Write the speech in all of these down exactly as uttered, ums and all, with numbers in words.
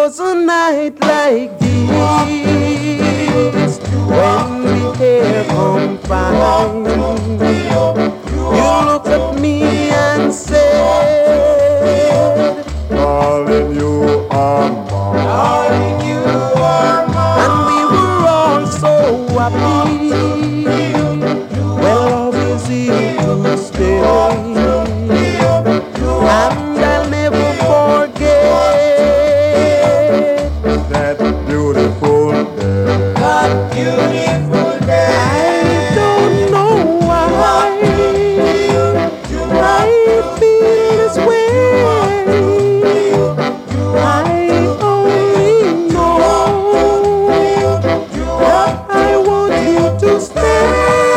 was a night like this when we hair confined. You looked at me and said, darling, you are mine. darling, you are mine. And we were all so happy. Well, love is here to stay. And I'll never forget That beautiful day. that beautiful day. I don't know why I feel this way. I only know that I want you to stay.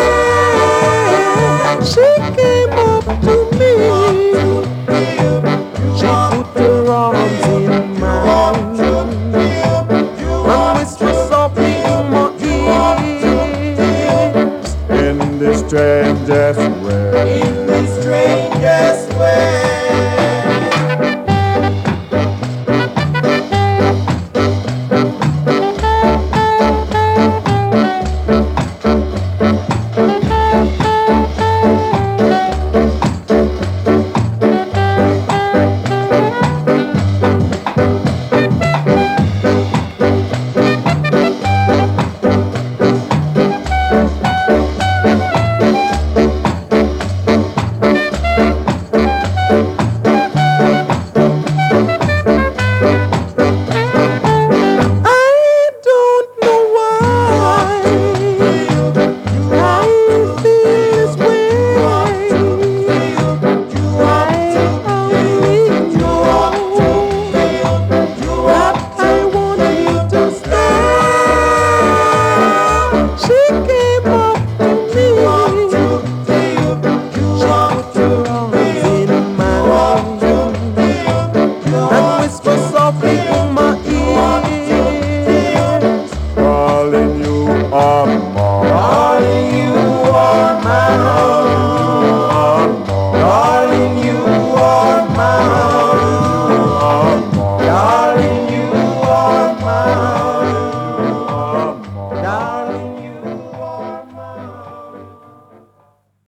She came up to me. She put her arms in mine and whispered softly in my ears. In the strangest way. In the strangest way. Softly